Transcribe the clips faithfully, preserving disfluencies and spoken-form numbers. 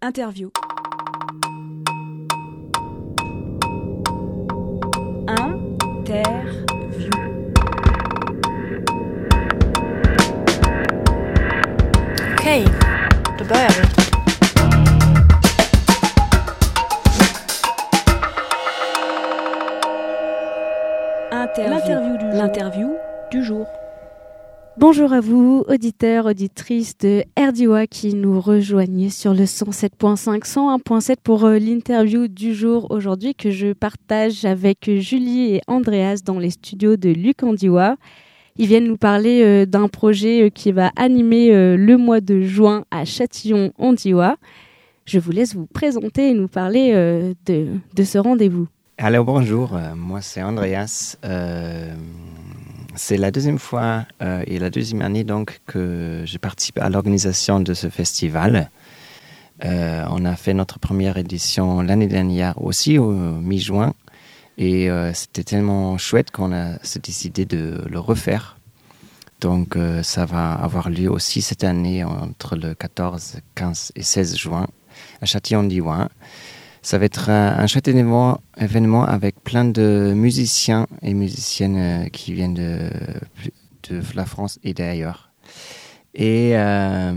Interview. Interview. Okej, då börjar vi. Interview. L'interview du jour. L'interview du jour. Bonjour à vous, auditeurs, auditrices de R D O A qui nous rejoignez sur le cent sept virgule cinq, cent un virgule sept pour euh, l'interview du jour aujourd'hui que je partage avec Julie et Andreas dans les studios de Luc Andiwa. Ils viennent nous parler euh, d'un projet euh, qui va animer euh, le mois de juin à Châtillon-Andiwa. Je vous laisse vous présenter et nous parler euh, de, de ce rendez-vous. Alors bonjour, euh, moi c'est Andreas. Euh... C'est la deuxième fois euh, et la deuxième année donc que je participe à l'organisation de ce festival. Euh, on a fait notre première édition l'année dernière aussi, au mi-juin. Et euh, c'était tellement chouette qu'on a décidé de le refaire. Donc euh, ça va avoir lieu aussi cette année entre le quatorze, quinze et seize juin à Châtillon-Andiwa. Ça va être un, un chouette événement, événement avec plein de musiciens et musiciennes qui viennent de, de la France et d'ailleurs. Et euh,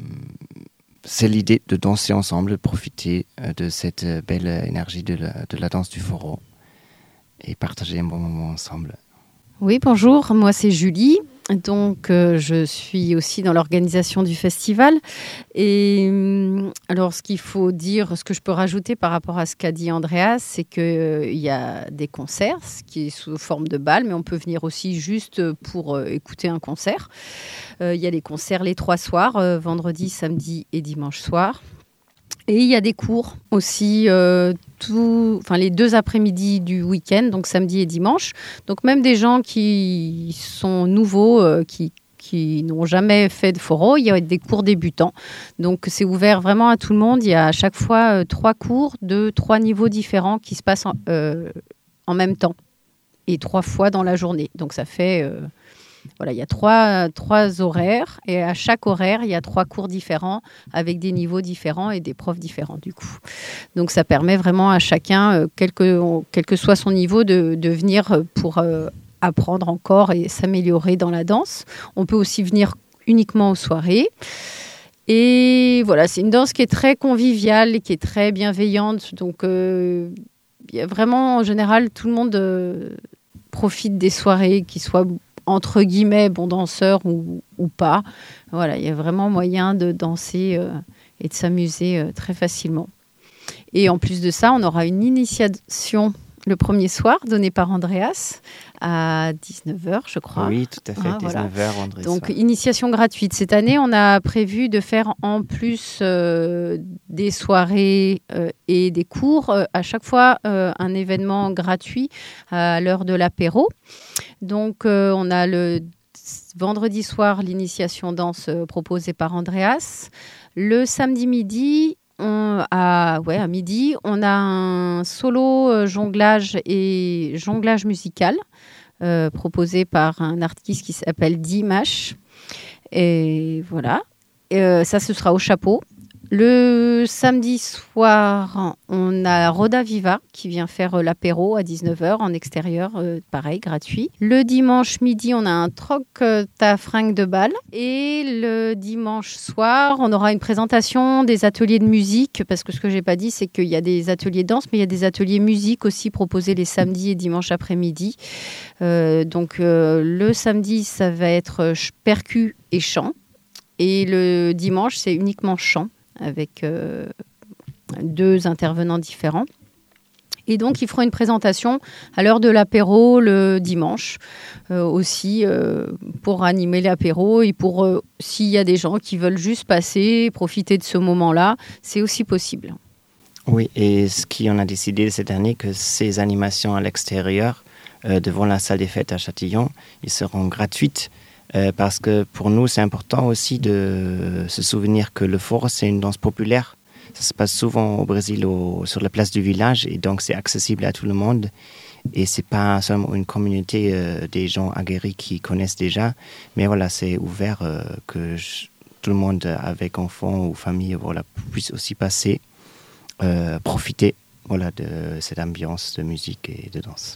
c'est l'idée de danser ensemble, de profiter de cette belle énergie de la, de la danse du Foro et partager un bon moment ensemble. Oui, bonjour, moi c'est Julie. Donc, euh, je suis aussi dans l'organisation du festival. Et euh, alors, ce qu'il faut dire, ce que je peux rajouter par rapport à ce qu'a dit Andreas, c'est qu'il euh, y a des concerts, ce qui est sous forme de bal, mais on peut venir aussi juste pour euh, écouter un concert. Euh, il y a les concerts les trois soirs, euh, vendredi, samedi et dimanche soir. Et il y a des cours aussi, euh, tout, enfin, les deux après-midi du week-end, donc samedi et dimanche. Donc même des gens qui sont nouveaux, euh, qui, qui n'ont jamais fait de Foro, il y a des cours débutants. Donc c'est ouvert vraiment à tout le monde. Il y a à chaque fois euh, trois cours de trois niveaux différents qui se passent en, euh, en même temps et trois fois dans la journée. Donc ça fait... Euh, Voilà, il y a trois, trois horaires et à chaque horaire, il y a trois cours différents avec des niveaux différents et des profs différents du coup. Donc ça permet vraiment à chacun, quel que, quel que soit son niveau, de, de venir pour euh, apprendre encore et s'améliorer dans la danse. On peut aussi venir uniquement aux soirées. Et voilà, c'est une danse qui est très conviviale et qui est très bienveillante. Donc euh, il y a vraiment, en général, tout le monde euh, profite des soirées, qui soient entre guillemets, bon danseur ou, ou pas. Voilà, il y a vraiment moyen de danser euh, et de s'amuser euh, très facilement. Et en plus de ça, on aura une initiation le premier soir donnée par Andreas à dix-neuf heures, je crois. Oui, tout à fait, ah, dix-neuf heures, voilà. André. Donc, initiation gratuite. Cette année, on a prévu de faire en plus euh, des soirées euh, et des cours, euh, à chaque fois euh, un événement gratuit à l'heure de l'apéro. Donc, euh, on a le vendredi soir l'initiation danse euh, proposée par Andreas. Le samedi midi, on a, ouais, à midi, on a un solo euh, jonglage et jonglage musical euh, proposé par un artiste qui s'appelle Dimash. Et voilà. Et, euh, ça, ce sera au chapeau. Le samedi soir, on a Roda Viva qui vient faire euh, l'apéro à dix-neuf heures en extérieur, euh, pareil, gratuit. Le dimanche midi, on a un troc euh, ta fringue de bal. Et le dimanche soir, on aura une présentation des ateliers de musique, parce que ce que je n'ai pas dit, c'est qu'il y a des ateliers danse, mais il y a des ateliers musique aussi proposés les samedis et dimanches après-midi. Euh, donc euh, le samedi, ça va être percu et chant. Et le dimanche, c'est uniquement chant, avec euh, deux intervenants différents. Et donc, ils feront une présentation à l'heure de l'apéro le dimanche, euh, aussi euh, pour animer l'apéro et pour, euh, s'il y a des gens qui veulent juste passer, profiter de ce moment-là, c'est aussi possible. Oui, et ce qu'on a décidé cette année, que ces animations à l'extérieur, euh, devant la salle des fêtes à Châtillon, ils seront gratuites. Euh, parce que pour nous, c'est important aussi de se souvenir que le Foro, c'est une danse populaire. Ça se passe souvent au Brésil, au, sur la place du village, et donc c'est accessible à tout le monde. Et c'est pas seulement une communauté euh, des gens aguerris qui connaissent déjà, mais voilà, c'est ouvert euh, que je, tout le monde avec enfants ou famille voilà, puisse aussi passer, euh, profiter voilà, de cette ambiance de musique et de danse.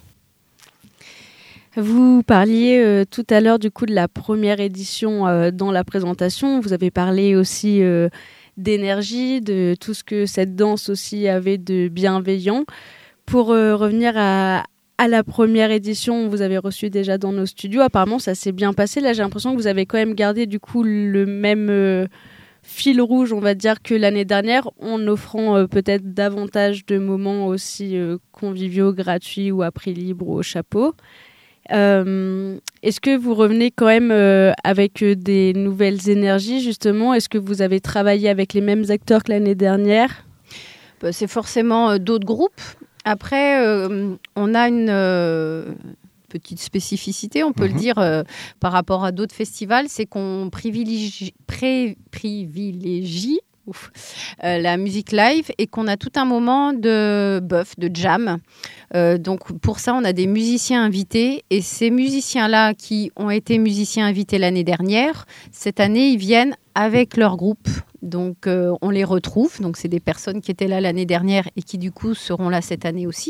Vous parliez euh, tout à l'heure du coup de la première édition euh, dans la présentation. Vous avez parlé aussi euh, d'énergie, de tout ce que cette danse aussi avait de bienveillant. Pour euh, revenir à, à la première édition, vous avez reçu déjà dans nos studios. Apparemment, ça s'est bien passé. Là, j'ai l'impression que vous avez quand même gardé du coup le même euh, fil rouge, on va dire, que l'année dernière, en offrant euh, peut-être davantage de moments aussi euh, conviviaux, gratuits ou à prix libre ou au chapeau. Euh, est-ce que vous revenez quand même euh, avec euh, des nouvelles énergies justement ? Est-ce que vous avez travaillé avec les mêmes acteurs que l'année dernière ? Bah, c'est forcément euh, d'autres groupes. Après, euh, on a une euh, petite spécificité, on peut mmh. le dire, euh, par rapport à d'autres festivals, c'est qu'on privilégie, pré- privilégie Ouf. Euh, la musique live et qu'on a tout un moment de bœuf, de jam. Euh, donc pour ça, on a des musiciens invités et ces musiciens-là qui ont été musiciens invités l'année dernière, cette année, ils viennent avec leur groupe. Donc euh, on les retrouve. Donc c'est des personnes qui étaient là l'année dernière et qui du coup seront là cette année aussi.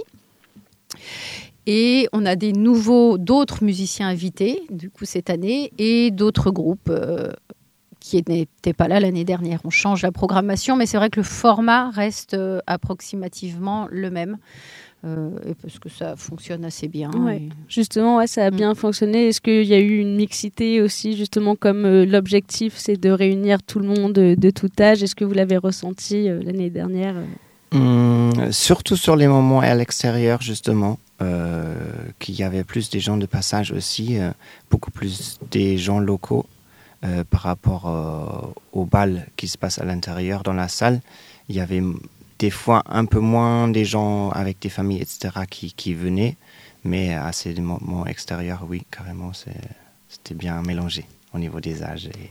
Et on a des nouveaux, d'autres musiciens invités du coup cette année et d'autres groupes euh, qui n'était pas là l'année dernière. On change la programmation, mais c'est vrai que le format reste euh, approximativement le même, euh, parce que ça fonctionne assez bien. Ouais. Et... Justement, ouais, ça a bien mmh. fonctionné. Est-ce qu'il y a eu une mixité aussi, justement, comme euh, l'objectif, c'est de réunir tout le monde de, de tout âge ? Est-ce que vous l'avez ressenti euh, l'année dernière ? Mmh, surtout sur les moments à l'extérieur, justement, euh, qu'il y avait plus des gens de passage aussi, euh, beaucoup plus des gens locaux. Euh, par rapport euh, au bal qui se passe à l'intérieur dans la salle, il y avait des fois un peu moins des gens avec des familles, et cetera qui, qui venaient, mais à ces moments extérieurs, oui, carrément, c'est, c'était bien mélangé au niveau des âges. Et...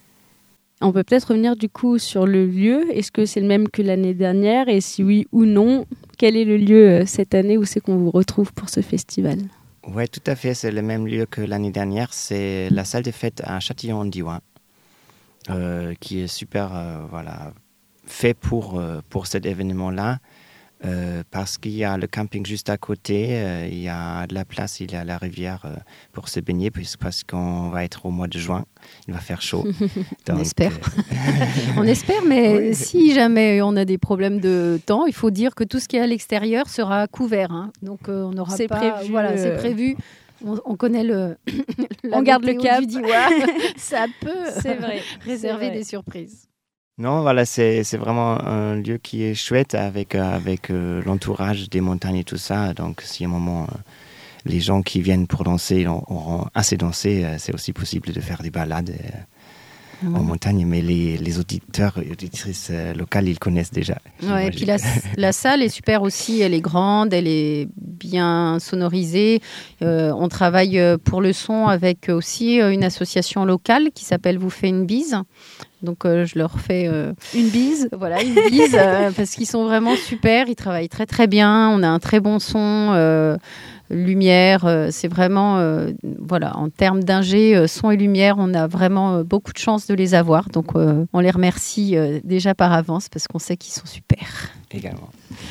On peut peut-être revenir du coup sur le lieu. Est-ce que c'est le même que l'année dernière ? Et si oui ou non, quel est le lieu euh, cette année où c'est qu'on vous retrouve pour ce festival ? Oui, tout à fait. C'est le même lieu que l'année dernière. C'est la salle des fêtes à Châtillon-en-Diois, euh, qui est super euh, voilà, fait pour, euh, pour cet événement-là, euh, parce qu'il y a le camping juste à côté, euh, il y a de la place, il y a la rivière euh, pour se baigner, puisque, parce qu'on va être au mois de juin, il va faire chaud. Donc, on espère. Euh... on espère, mais oui. Si jamais on a des problèmes de temps, il faut dire que tout ce qui est à l'extérieur sera couvert. Hein. Donc euh, on n'aura c'est pas... Prévu, voilà, euh... c'est prévu. On, on connaît le... on garde le cap. Ça peut c'est vrai. réserver c'est vrai. des surprises. Non, voilà, c'est, c'est vraiment un lieu qui est chouette avec, euh, avec euh, l'entourage des montagnes et tout ça. Donc, si à un moment, euh, les gens qui viennent pour danser auront assez dansé, euh, c'est aussi possible de faire des balades euh, mmh. en montagne. Mais les, les auditeurs et auditrices euh, locales, ils connaissent déjà. Ouais, et puis la, la salle est super aussi. Elle est grande, elle est bien sonorisée. Euh, on travaille pour le son avec aussi une association locale qui s'appelle Vous fait une bise. Donc, euh, je leur fais... Euh, une bise. Voilà, une bise, euh, parce qu'ils sont vraiment super. Ils travaillent très, très bien. On a un très bon son, euh, lumière. Euh, c'est vraiment... Euh, voilà, en termes d'ingé, euh, son et lumière, on a vraiment euh, beaucoup de chance de les avoir. Donc, euh, on les remercie euh, déjà par avance, parce qu'on sait qu'ils sont super. Également.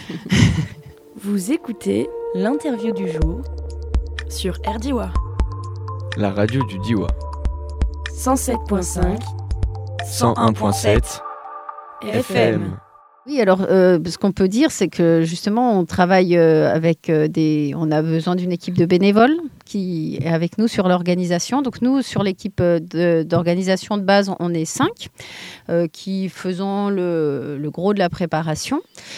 Vous écoutez l'interview du jour sur R D I W A. La radio du Diois. cent sept virgule cinq cent un virgule sept F M. Oui, alors, euh, ce qu'on peut dire, c'est que justement, on travaille euh, avec euh, des... On a besoin d'une équipe de bénévoles qui est avec nous sur l'organisation. Donc, nous, sur l'équipe de, d'organisation de base, on est cinq euh, qui faisons le, le gros de la préparation.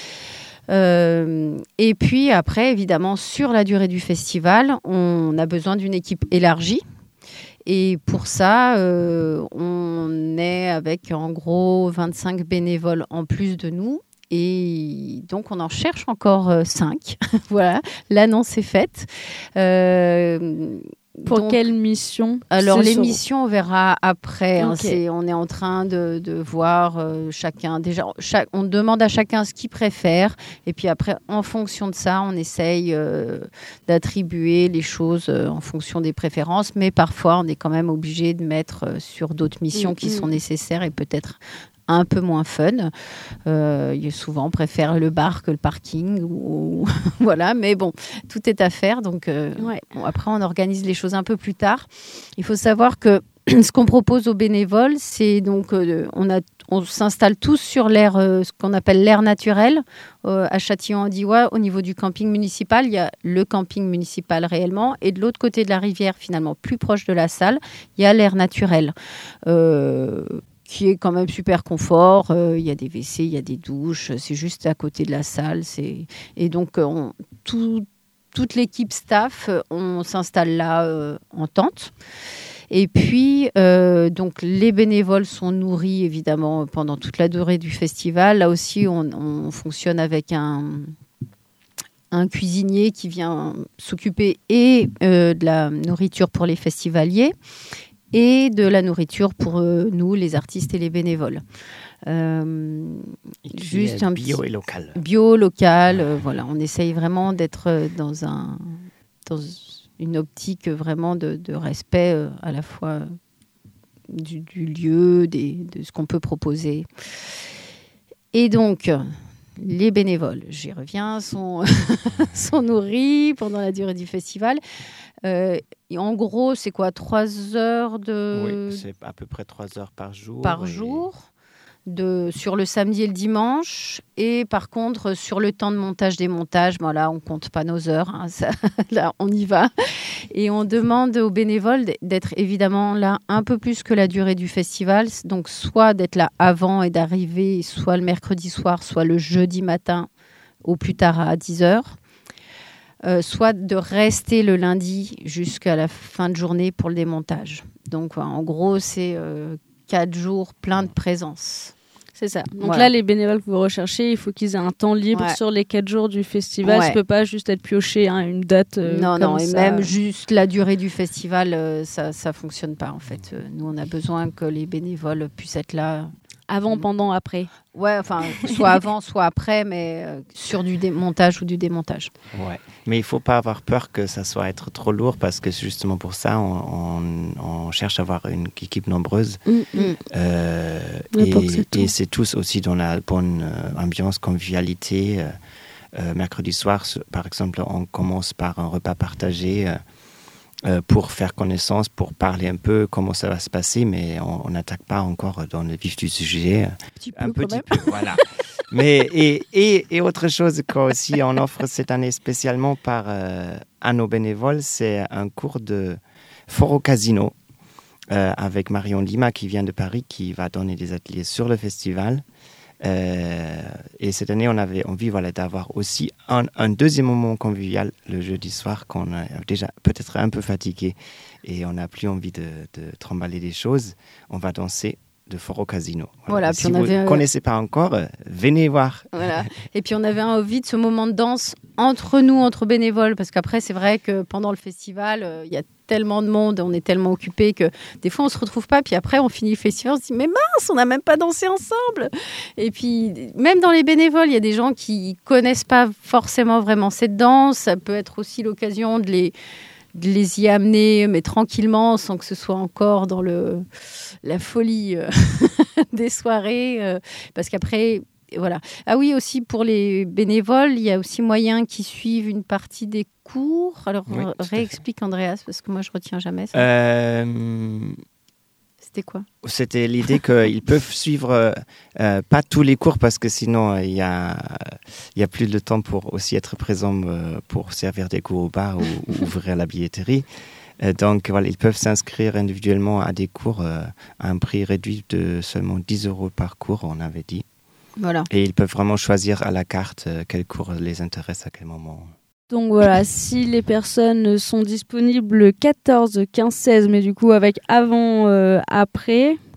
Euh, et puis, après, évidemment, sur la durée du festival, on a besoin d'une équipe élargie. Et pour ça, euh, on est avec en gros vingt-cinq bénévoles en plus de nous. Et donc, on en cherche encore cinq. Voilà, l'annonce est faite. Euh, Pour donc, quelle mission? Alors, C'est les sur- missions, on verra après. hein. Ok. C'est, on est en train de, de voir euh, chacun. Déjà, chaque, on demande à chacun ce qu'il préfère. Et puis après, en fonction de ça, on essaye euh, d'attribuer les choses euh, en fonction des préférences. Mais parfois, on est quand même obligé de mettre euh, sur d'autres missions Mm, qui mm. sont nécessaires et peut-être un peu moins fun. Euh, il y a souvent, on préfère le bar que le parking. Ou... voilà, mais bon, tout est à faire. Donc, euh, Ouais. bon, après, on organise les choses un peu plus tard. Il faut savoir que ce qu'on propose aux bénévoles, c'est donc, euh, on, a, on s'installe tous sur l'air, euh, ce qu'on appelle l'air naturel, euh, à Châtillon-en-Diois, au niveau du camping municipal. Il y a le camping municipal réellement, et de l'autre côté de la rivière, finalement, plus proche de la salle, il y a l'air naturel. Euh, qui est quand même super confort. Euh, il y a des W C, il y a des douches. C'est juste à côté de la salle. C'est... Et donc, euh, on, tout, toute l'équipe staff, euh, on s'installe là euh, en tente. Et puis, euh, donc, les bénévoles sont nourris, évidemment, pendant toute la durée du festival. Là aussi, on, on fonctionne avec un... un cuisinier qui vient s'occuper et euh, de la nourriture pour les festivaliers et de la nourriture pour euh, nous, les artistes et les bénévoles. Euh, juste un bio petit... et local. Bio, local, euh, voilà. On essaye vraiment d'être dans, un, dans une optique vraiment de, de respect euh, à la fois du, du lieu, des, de ce qu'on peut proposer. Et donc... les bénévoles, j'y reviens, sont, sont nourris pendant la durée du festival. Euh, et en gros, c'est quoi, trois heures de... Oui, c'est à peu près trois heures par jour. par et- jour de, sur le samedi et le dimanche. Et par contre, sur le temps de montage des montages, bon, là, on ne compte pas nos heures. hein, ça, là, on y va. Et on demande aux bénévoles d'être évidemment là un peu plus que la durée du festival. Donc, soit d'être là avant et d'arriver soit le mercredi soir, soit le jeudi matin, au plus tard à dix heures. Euh, soit de rester le lundi jusqu'à la fin de journée pour le démontage. Donc, en gros, c'est euh, quatre jours plein de présence. C'est ça. Donc Voilà. là, les bénévoles que vous recherchez, il faut qu'ils aient un temps libre Ouais. sur les quatre jours du festival. Ouais. Ça peut pas juste être pioché à une date. euh, non, comme non, et ça. même juste la durée du festival, euh, ça ne fonctionne pas en fait. Euh, nous, on a besoin que les bénévoles puissent être là. Avant, pendant, après. Ouais, enfin, soit avant, soit après, mais euh, sur du démontage ou du démontage. Ouais. Mais il ne faut pas avoir peur que ça soit être trop lourd parce que justement pour ça, on, on, on cherche à avoir une équipe nombreuse. Mm, mm. Euh, Ouais, et, pour que c'est tout. et c'est tous aussi dans la bonne euh, ambiance, convivialité. Euh, euh, mercredi soir, ce- par exemple, on commence par un repas partagé euh, euh, pour faire connaissance, pour parler un peu comment ça va se passer, mais on n'attaque pas encore dans le vif du sujet. Petit peu, Un quand petit même. peu, voilà. Mais, et, et, et autre chose qu'on aussi on offre cette année spécialement par, euh, à nos bénévoles, c'est un cours de Foro Casino euh, avec Marion Lima qui vient de Paris, qui va donner des ateliers sur le festival. Euh, et cette année, on avait envie voilà, d'avoir aussi un, un deuxième moment convivial le jeudi soir, qu'on a déjà peut-être un peu fatigué et on n'a plus envie de, de trimballer des choses. On va danser de Foro Casino. Voilà, Et puis si on vous avait, ne euh, connaissez pas encore, euh, venez voir. Voilà. Et puis on avait envie de ce moment de danse entre nous, entre bénévoles, parce qu'après c'est vrai que pendant le festival, euh, il y a tellement de monde, on est tellement occupés que des fois on se retrouve pas, puis après on finit le festival, on se dit mais mince, on n'a même pas dansé ensemble. Et puis même dans les bénévoles, il y a des gens qui connaissent pas forcément vraiment cette danse, ça peut être aussi l'occasion de les de les y amener, mais tranquillement, sans que ce soit encore dans le, la folie euh, des soirées. Euh, parce qu'après, voilà. Ah oui, aussi pour les bénévoles, il y a aussi moyen qu'ils suivent une partie des cours. Alors, Oui, tout à fait. réexplique, Andreas, parce que moi, je retiens jamais ça. Euh, C'était quoi? C'était l'idée qu'ils peuvent suivre euh, euh, pas tous les cours parce que sinon il y a il y a plus de temps pour aussi être présent euh, pour servir des cours au bar ou, ou ouvrir la billetterie. Euh, donc voilà, ils peuvent s'inscrire individuellement à des cours euh, à un prix réduit de seulement dix euros par cours, on avait dit. Voilà. Et ils peuvent vraiment choisir à la carte euh, quel cours les intéresse à quel moment. Donc voilà, si les personnes sont disponibles le quatorze, quinze, seize, mais du coup avec avant, euh, après,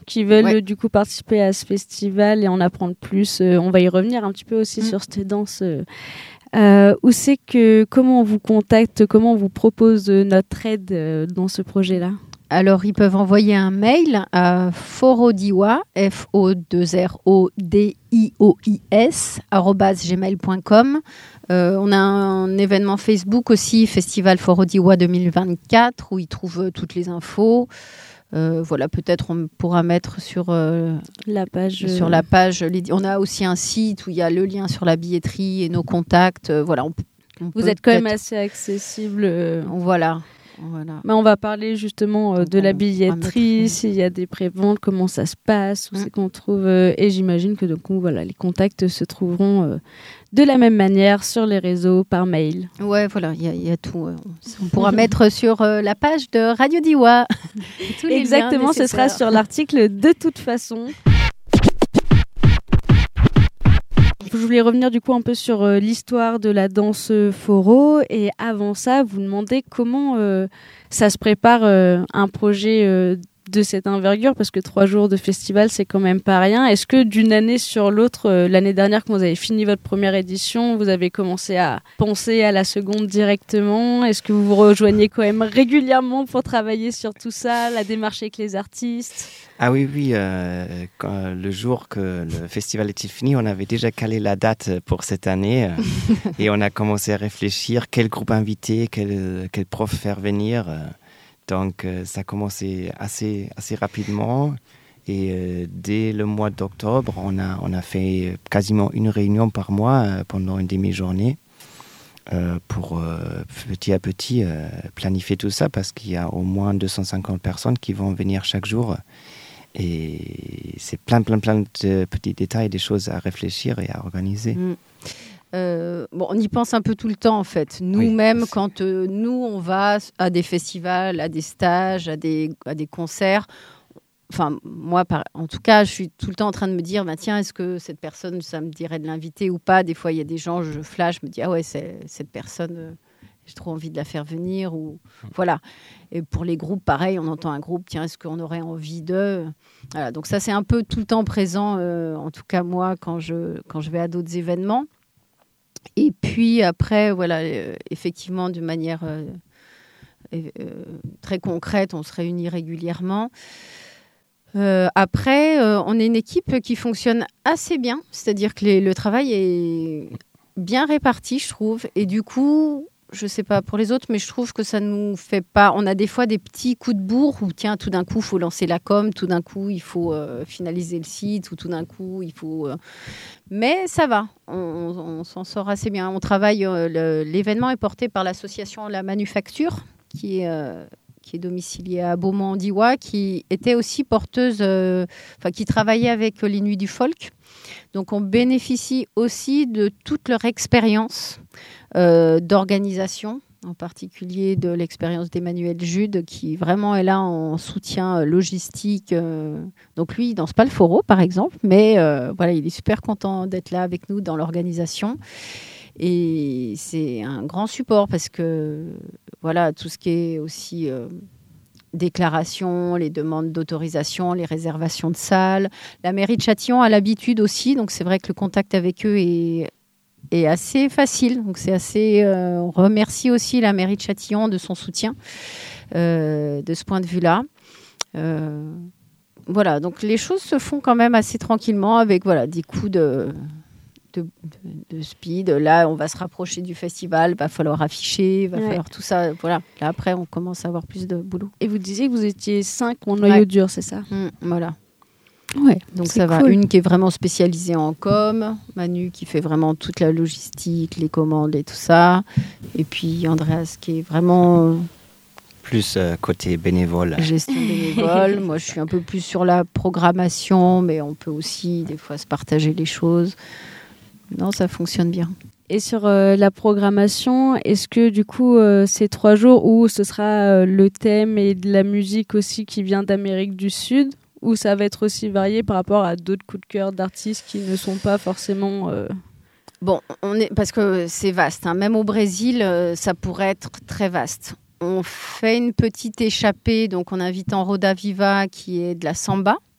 qui veulent Ouais. du coup participer à ce festival et en apprendre plus, euh, on va y revenir un petit peu aussi Mm. sur cette danse. Euh, euh, où c'est que, comment on vous contacte, comment on vous propose euh, notre aide euh, dans ce projet-là? Alors, ils peuvent envoyer un mail à forodiwa, F O deux R O D I O I S, arobase gmail point com. Euh, on a un événement Facebook aussi, Festival Forodiwa deux mille vingt-quatre, où ils trouvent euh, toutes les infos. Euh, voilà, peut-être on pourra mettre sur, euh, La page. euh, sur la page. les- On a aussi un site où il y a le lien sur la billetterie et nos contacts. Euh, voilà, on, on Vous peut êtes quand même peut-être- assez accessible. euh, Voilà. Voilà. Mais on va parler justement euh, Donc, de la on va billetterie, mettre- s'il y a des préventes, comment ça se passe, où Mm. c'est qu'on trouve. euh, et j'imagine que du coup, voilà, les contacts se trouveront euh, de la même manière sur les réseaux, par mail. Ouais, voilà, il y, a- il y a tout. euh, On pourra mettre sur euh, la page de Radio Diwa. tous les liens Exactement, ce sera nécessaires. sur l'article de toute façon. Je voulais revenir du coup un peu sur euh, l'histoire de la danse euh, foro et avant ça, vous demandez comment euh, ça se prépare euh, un projet euh, de cette envergure parce que trois jours de festival, c'est quand même pas rien. Est-ce que d'une année sur l'autre, euh, l'année dernière quand vous avez fini votre première édition, vous avez commencé à penser à la seconde directement? Est-ce que vous vous rejoignez quand même régulièrement pour travailler sur tout ça, la démarche avec les artistes? Ah oui, oui, euh, quand, le jour que le festival était fini, on avait déjà calé la date pour cette année euh, et on a commencé à réfléchir quel groupe inviter, quel, quel prof faire venir. euh. Donc euh, ça a commencé assez, assez rapidement et euh, dès le mois d'octobre, on a, on a fait quasiment une réunion par mois euh, pendant une demi-journée euh, pour euh, petit à petit euh, planifier tout ça parce qu'il y a au moins deux cent cinquante personnes qui vont venir chaque jour. Et c'est plein, plein, plein de petits détails, des choses à réfléchir et à organiser. Mm. Euh, bon, on y pense un peu tout le temps en fait. Nous-mêmes, quand euh, nous on va à des festivals, à des stages, à des, à des concerts. Enfin, moi, par, en tout cas, je suis tout le temps en train de me dire, bah, tiens, est-ce que cette personne, ça me dirait de l'inviter ou pas? Des fois, il y a des gens, je flash, je me dis, ah ouais, c'est, cette personne, euh, j'ai trop envie de la faire venir. Ou voilà. Et pour les groupes, pareil, on entend un groupe, tiens, est-ce qu'on aurait envie d'eux? Voilà. Donc ça, c'est un peu tout le temps présent. Euh, en tout cas, moi, quand je quand je vais à d'autres événements. Et puis après, voilà, euh, effectivement, de manière euh, euh, très concrète, on se réunit régulièrement. Euh, après, euh, on est une équipe qui fonctionne assez bien, c'est-à-dire que les, le travail est bien réparti, je trouve. Et du coup, je ne sais pas pour les autres, mais je trouve que ça nous fait pas... On a des fois des petits coups de bourre où, tiens, tout d'un coup, il faut lancer la com, tout d'un coup, il faut euh, finaliser le site, ou tout d'un coup, il faut... Euh... Mais ça va, on, on, on s'en sort assez bien. On travaille... Euh, le, l'événement est porté par l'association La Manufacture, qui est... Euh, qui est domiciliée à Beaumont-en-Diois, qui était aussi porteuse, euh, enfin qui travaillait avec les Nuits du Folk. Donc on bénéficie aussi de toute leur expérience euh, d'organisation, en particulier de l'expérience d'Emmanuel Jude, qui vraiment est là en soutien logistique. Euh, donc lui, il danse pas le foro, par exemple, mais euh, voilà, il est super content d'être là avec nous dans l'organisation. Et c'est un grand support parce que voilà, tout ce qui est aussi euh, déclaration, les demandes d'autorisation, les réservations de salles. La mairie de Châtillon a l'habitude aussi, donc c'est vrai que le contact avec eux est, est assez facile. Donc c'est assez, euh, on remercie aussi la mairie de Châtillon de son soutien euh, de ce point de vue-là. Euh, voilà, donc les choses se font quand même assez tranquillement avec voilà, des coups de... De, de, de speed. Là, on va se rapprocher du festival, va falloir afficher, va ouais. falloir tout ça. Voilà. Là, après, on commence à avoir plus de boulot. Et vous disiez que vous étiez cinq en noyau ouais. dur, c'est ça? mmh, Voilà. Ouais. Donc ça cool. va. Une qui est vraiment spécialisée en com, Manu qui fait vraiment toute la logistique, les commandes et tout ça. Et puis Andreas qui est vraiment... Plus euh, côté bénévole. Gestion bénévole. Moi, je suis un peu plus sur la programmation, mais on peut aussi des fois se partager les choses. Non, ça fonctionne bien. Et sur euh, la programmation, est-ce que du coup, euh, ces trois jours où ce sera euh, le thème et de la musique aussi qui vient d'Amérique du Sud, ou ça va être aussi varié par rapport à d'autres coups de cœur d'artistes qui ne sont pas forcément... Euh... Bon, on est, parce que c'est vaste. Hein. Même au Brésil, euh, ça pourrait être très vaste. On fait une petite échappée, donc on invite en Roda Viva qui est de la samba.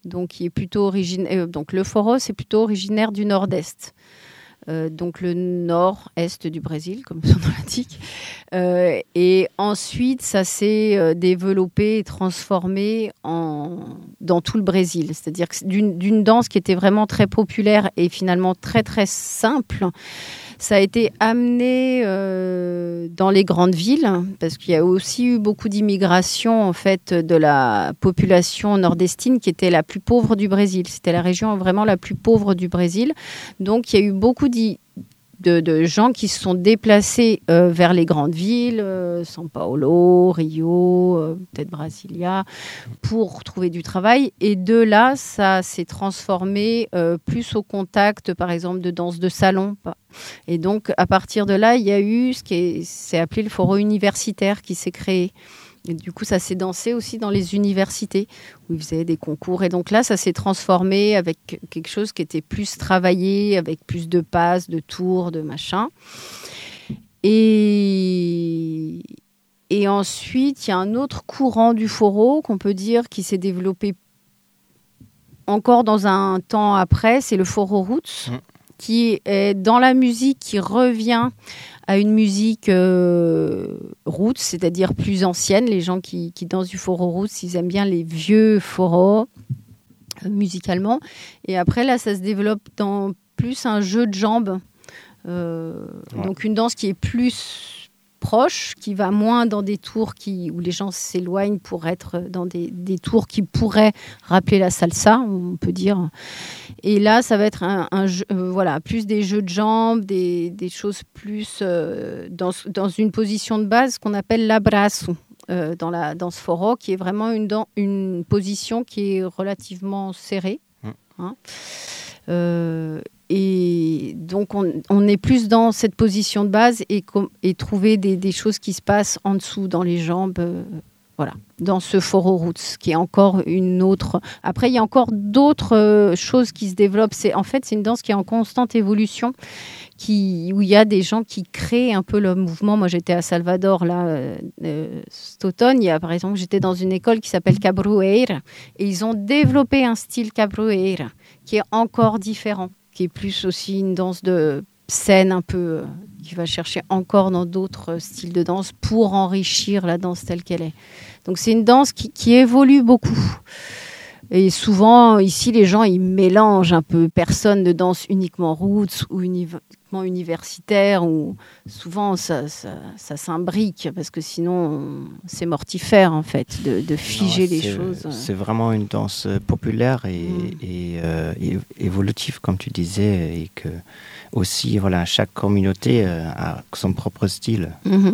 donc qui est plutôt originaire. Euh, donc le forró, c'est plutôt originaire du nord-est. Euh, donc le nord-est du Brésil, comme son nom l'indique. Euh, et ensuite, ça s'est euh, développé et transformé en, dans tout le Brésil. C'est-à-dire que c'est d'une, d'une danse qui était vraiment très populaire et finalement très, très simple. Ça a été amené euh, dans les grandes villes, parce qu'il y a aussi eu beaucoup d'immigration en fait, de la population nordestine qui était la plus pauvre du Brésil. C'était la région vraiment la plus pauvre du Brésil. Donc, il y a eu beaucoup d'i- de, de gens qui se sont déplacés euh, vers les grandes villes, euh, São Paulo, Rio, euh, peut-être Brasilia, pour trouver du travail. Et de là, ça s'est transformé euh, plus au contact, par exemple, de danse de salon. Et donc, à partir de là, il y a eu ce qui est, c'est appelé le forró universitaire qui s'est créé. Et du coup, ça s'est dansé aussi dans les universités où ils faisaient des concours. Et donc là, ça s'est transformé avec quelque chose qui était plus travaillé, avec plus de passes, de tours, de machin. Et, et ensuite, il y a un autre courant du forró qu'on peut dire qui s'est développé encore dans un temps après, c'est le forró roots, mmh. qui est dans la musique, qui revient à une musique euh, roots, c'est-à-dire plus ancienne. Les gens qui, qui dansent du forró roots, ils aiment bien les vieux forró euh, musicalement. Et après, là, ça se développe dans plus un jeu de jambes. Euh, ouais. Donc, une danse qui est plus proche, qui va moins dans des tours qui, où les gens s'éloignent pour être dans des, des tours qui pourraient rappeler la salsa, on peut dire. Et là, ça va être un, un jeu, euh, voilà, plus des jeux de jambes, des, des choses plus euh, dans, dans une position de base qu'on appelle l'abraço euh, dans la danse forró, qui est vraiment une, dan- une position qui est relativement serrée. Mmh. Hein. Euh, et donc on, on est plus dans cette position de base et, com- et trouver des, des choses qui se passent en dessous dans les jambes, euh, voilà, dans ce forró roots qui est encore une autre. Après il y a encore d'autres euh, choses qui se développent. C'est en fait c'est une danse qui est en constante évolution, qui où il y a des gens qui créent un peu le mouvement. Moi j'étais à Salvador là euh, euh, cet automne. Il y a par exemple j'étais dans une école qui s'appelle Cabroeira et ils ont développé un style Cabroeira qui est encore différent, qui est plus aussi une danse de scène un peu, euh, qui va chercher encore dans d'autres styles de danse pour enrichir la danse telle qu'elle est. Donc c'est une danse qui, qui évolue beaucoup. Et souvent, ici, les gens, ils mélangent un peu. Personne ne danse uniquement roots ou uniquement universitaire. Ou souvent, ça, ça, ça s'imbrique parce que sinon, c'est mortifère, en fait, de, de figer non, les choses. C'est vraiment une danse populaire et, mmh. et, euh, et évolutive, comme tu disais, et que aussi, voilà, chaque communauté euh, a son propre style. Mmh.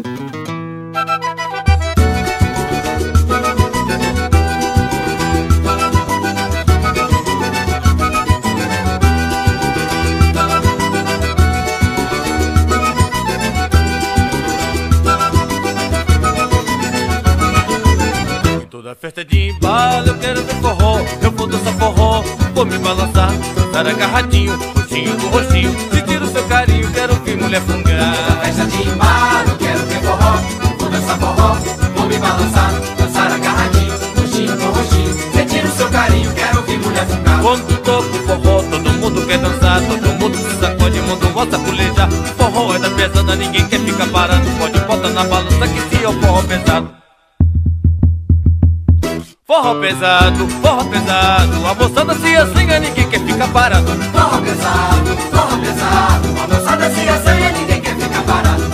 Festa de embalo, eu quero ver forró. Eu vou dançar forró, vou me balançar, dançar agarradinho, roxinho do roxinho. Sentir o seu carinho, quero ver mulher fungar. Festa de embalo, eu quero ver forró. Vou dançar forró, vou me balançar, dançar agarradinho, roxinho do roxinho. Sentir o seu carinho, quero ver mulher fungar. Quando toco forró, todo mundo quer dançar, todo mundo se sacode, manda o voz pulejar. Forró é da pesada, ninguém quer ficar parado. Pode botar na balança que se é o forró pesado. Forró pesado, forró pesado, a moçada se assanha, ninguém quer ficar parado. Forró pesado, forró pesado, a moçada se assanha, ninguém quer ficar parado.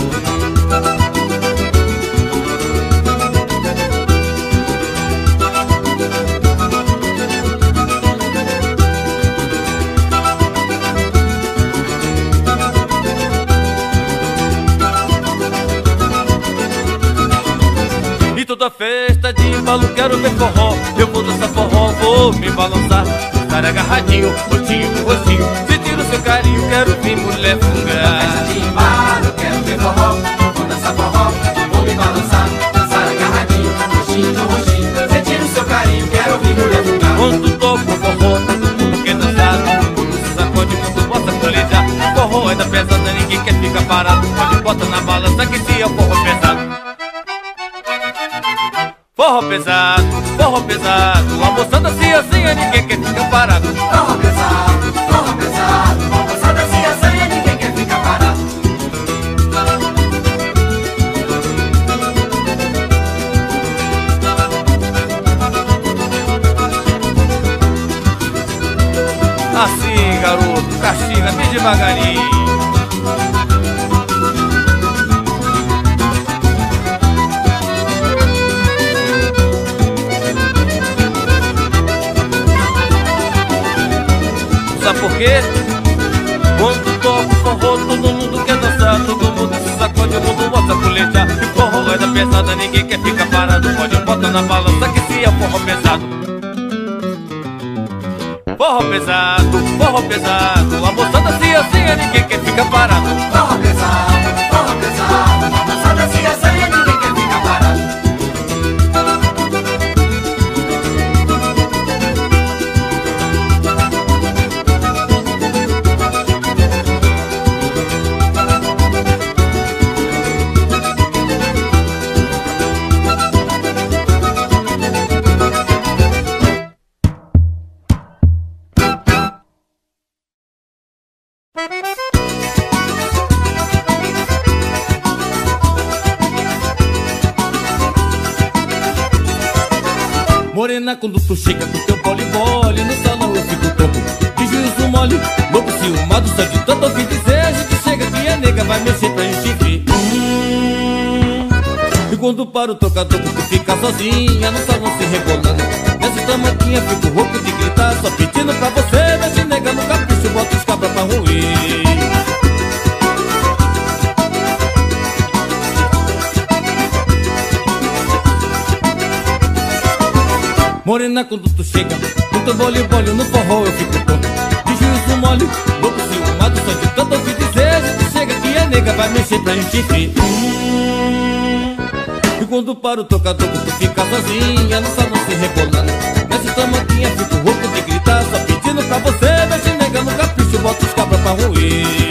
Toda festa de embalo, quero ver forró. Eu vou dançar forró, vou me balançar, dançar agarradinho, roxinho com roxinho. Sentir o seu carinho, quero ver mulher fungar. Festa de embalo, quero ver forró. Vou dançar forró, vou me balançar, dançar agarradinho, roxinho com roxinho. Sentir o seu carinho, quero ver mulher fungar. Quando toco forró, todo mundo quer dançar, todo mundo se sacode, quando bota colejar. Forró é da pesada, ninguém quer ficar parado. Pode botar na balança que se é o forró pesado. forró pesado, forró pesado. A moçada se assanha, ninguém quer ficar parado. Forró pesado, forró pesado. A moçada se assanha, ninguém quer ficar parado. Assim, garoto, castiga bem devagarinho. Sabe por quê? Quando toco forró, todo mundo quer dançar, todo mundo se sacode, o mundo bota a colejar. E forró é da pesada, ninguém quer ficar parado. Pode botar na balança que se é forró pesado. Forró pesado, forró pesado. A moçada se assanha, ninguém quer ficar parado. Forró pesado, forró pesado. A moçada se assanha, ninguém quer ficar parado. Morena, quando tu chega com teu bole-bole, no salão eu fico topo de juízo mole, louco ciumado, só de tanto ouvir dizer. A gente chega que a nega vai mexer pra gente ver. hum. E quando para o tocador, tu fica sozinha no salão se rebolando. Nessa tamanquinha fico rouco de gritar, só pedindo pra você. Mexe nega no capricho, bota os cabras pra ruir. Morena, quando tu chega, no teu bole-bole, no forró eu fico tonto de juízo mole, louco ciumado, só de tanto ouvir dizer. A gente chega que a nega vai mexer pra gente ver. hum. E quando para o tocador, tu fica sozinha no salão se rebolando. Nessa tamanquinha fico rouco de gritar, só pedindo pra você. Mexe nega no capricho, bota os cabras pra ruir.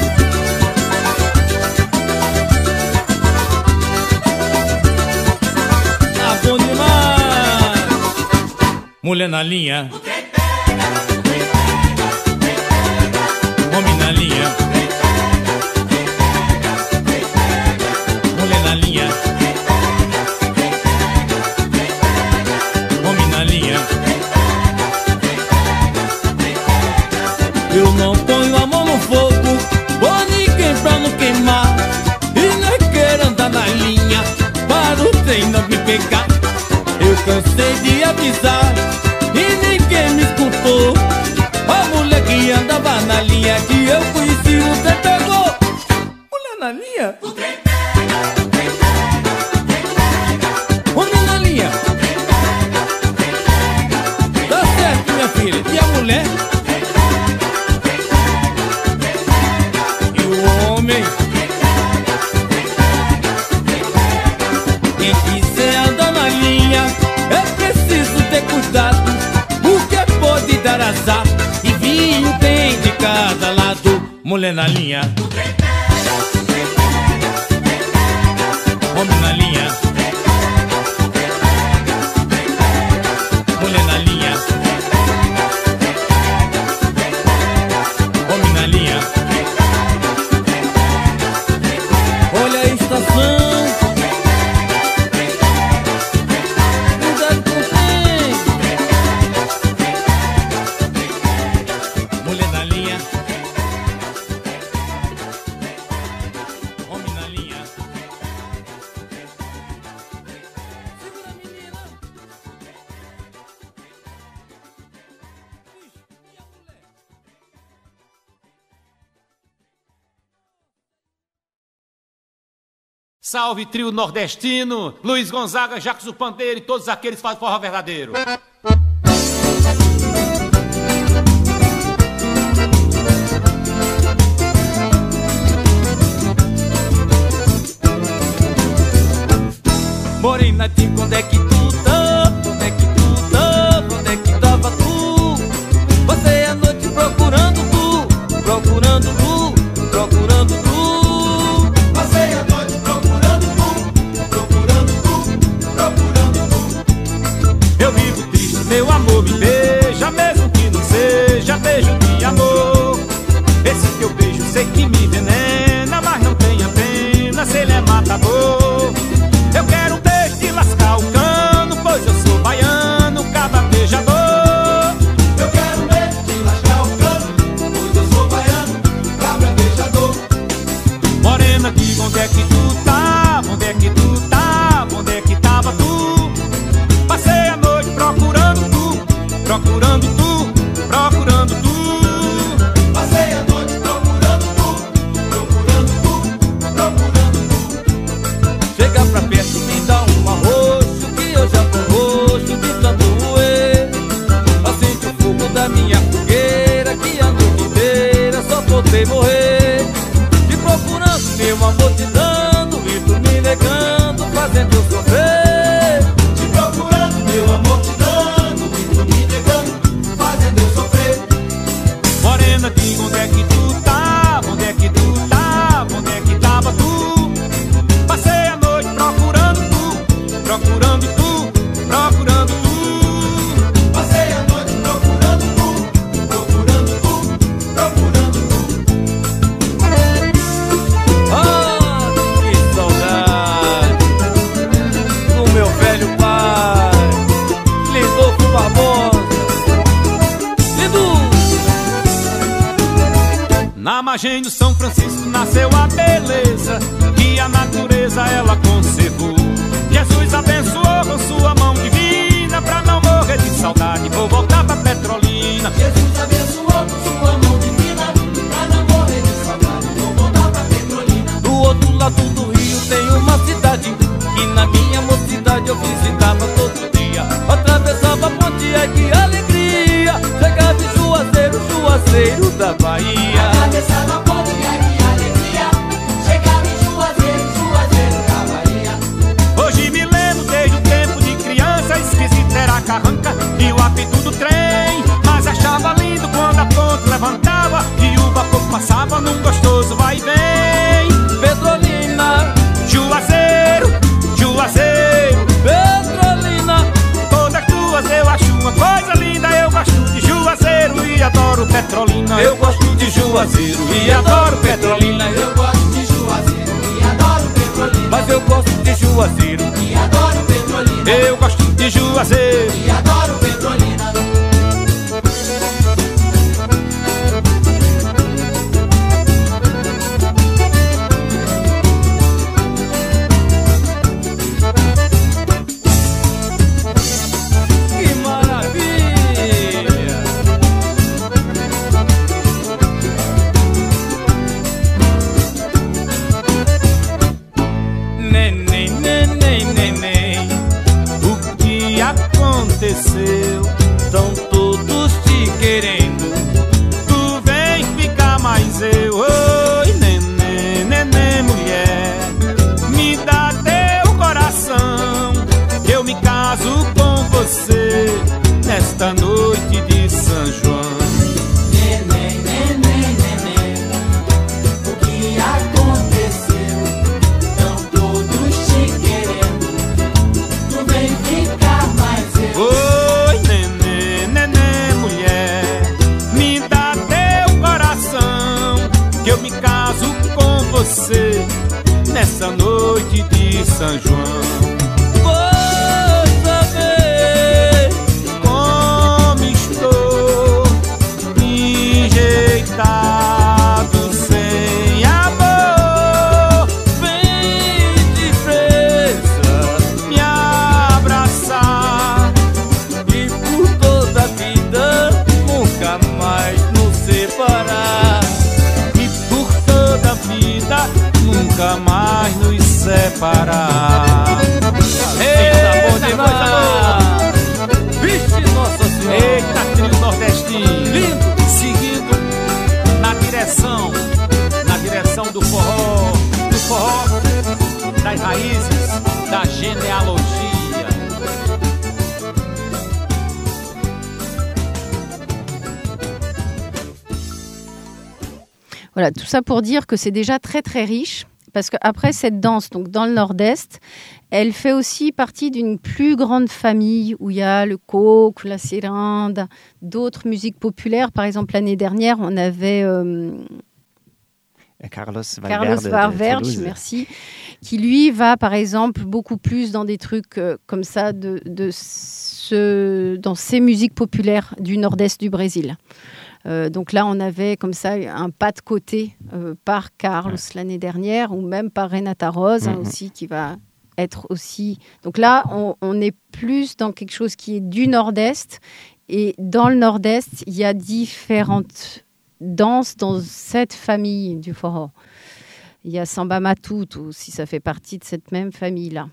Tá bom demais. Mulher na linha, homem na linha, mulher na linha, homem na linha. Eu não ponho a mão no fogo por ninguém pra não queimar. E não quero andar na linha para o trem não me pegar. Eu cansei de avisar e ninguém me escutou. A mulher que andava na linha que eu conheci, o trem pegou. Mulher na linha, o trem pega, o trem pega, o trem pega. Homem na linha, o trem pega, o trem pega. Tá certo, minha filha, e a mulher? O trem pega, o trem pega, o trem pega. E o homem? O trem pega, o trem pega, o trem pega. Quem quiser andar na linha é preciso ter cuidado, porque pode dar azar e vinho tem de cada lado. Mulher na linha, o trem pega, o trem pega, o trem pega. Homem na linha, o trem pega, o trem pega, o trem pega. Mulher na linha, o trem pega, o trem pega, o trem pega. Homem na linha, o trem pega, o trem pega, o trem pega. Olha a estação. Salve, trio nordestino, Luiz Gonzaga, Jacques o Pandeiro e todos aqueles que fazem forró verdadeiro. Morena, onde é que tu tá? Onde é que tu tá? Onde é que tava tu? Passei a noite procurando tu, procurando tu, procurando tu. Passei a noite procurando tu, procurando tu, procurando tu. criança que eu vejo, sei que me envenena, mas não tenha pena se ele é matador. Eu quero um beijo de lascar o cano, pois eu sou baiano, caba beijador. Eu quero um beijo de lascar o cano, pois eu sou baiano, cabra beijador. Morena, diga onde é que tu tá, onde é que tu tá, onde é que tava tu? Passei a noite procurando tu, procurando tu, procurando tu. Passei a noite procurando tu, procurando tu, procurando tu. Chega pra perto, me dá um arroxo, que eu já tô roxo de tanto roer. Acende o fogo da minha fogueira, que a noite inteira só faltei morrer. Te procurando, meu amor, te dando, e tu me negando, fazendo eu sofrer. Te procurando, meu amor, te dando, e tu me negando, fazendo eu sofrer. Morena, diga onde é que tu tá, onde é que tu tá, onde é que tava tu? Passei a noite procurando tu, procurando tu, procurando tu. Passei a noite procurando tu, procurando tu, procurando tu. Ah, que saudade do meu velho pai, Lindolfo Barbosa. Lindo! Na margem do São Francisco nasceu a beleza que a natureza ela conservou. Jesus abençoou com sua mão divina, pra não morrer de saudade vou voltar pra Petrolina. Jesus abençoou com sua mão divina, pra não morrer de saudade, vou voltar pra Petrolina. Do outro lado do rio tem uma cidade que na minha mocidade eu visitava todo dia. Atravessava a ponte, é que alegria. Chegava em Juazeiro, Juazeiro da Bahia. Atravessava a ponte, é que alegria. Chegava em Juazeiro, Juazeiro da Bahia. Hoje me lembro desde o tempo de criança, esquisito era a carranca e o apito do trem. Mas achava lindo quando a ponte levantava e o vapor passava num gostoso vai e vem. Petrolina, Juazeiro, Juazeiro, Petrolina. todas duas eu acho uma coisa linda. Eu gosto de Juazeiro e adoro Petrolina. Eu gosto de Juazeiro e adoro Petrolina. Eu gosto de Juazeiro e adoro Petrolina. Mas eu gosto de Juazeiro E adoro Petrolina. Eu gosto de Juazeiro. E adoro Petrolina. Que maravilha! Neném, neném, neném, O que aconteceu? estão todos te querendo. Tu vem ficar mais eu. Oi, neném, neném, mulher, me dá teu coração, que eu me caso com você nesta noite de São João. Neném, neném, neném, o que aconteceu? Estão todos te querendo. Tu vem ficar mais eu. Oi, neném, neném, mulher, me dá teu coração, que eu me caso com você nessa noite de São João. Vou saber Como estou enjeitado sem amor, bem depressa me abraçar e por toda a vida nunca mais nos separar. e por toda a vida nunca mais nos separar. Eita, bom demais! Vixe, Nossa Senhora! Eita, trio nordestino, Lindo! seguindo na direção, na direção do forró, do forró das raízes, da genealogia. Voilà, tout ça pour dire que c'est déjà très très riche, parce qu'après cette danse, donc dans le Nord-Est, elle fait aussi partie d'une plus grande famille où il y a le coke, la siranda, d'autres musiques populaires. Par exemple, l'année dernière, on avait euh, Carlos Carlos Valverde, merci, qui lui va par exemple beaucoup plus dans des trucs euh, comme ça, de, de ce, dans ces musiques populaires du nord-est du Brésil. Euh, donc là, on avait comme ça un pas de côté euh, par Carlos ouais. l'année dernière, ou même par Renata Rosa mm-hmm. aussi, qui va être aussi... Donc là, on, on est plus dans quelque chose qui est du nord-est, et dans le nord-est, il y a différentes danses dans cette famille du forró. Il y a Samba Matuto aussi, ça fait partie de cette même famille-là.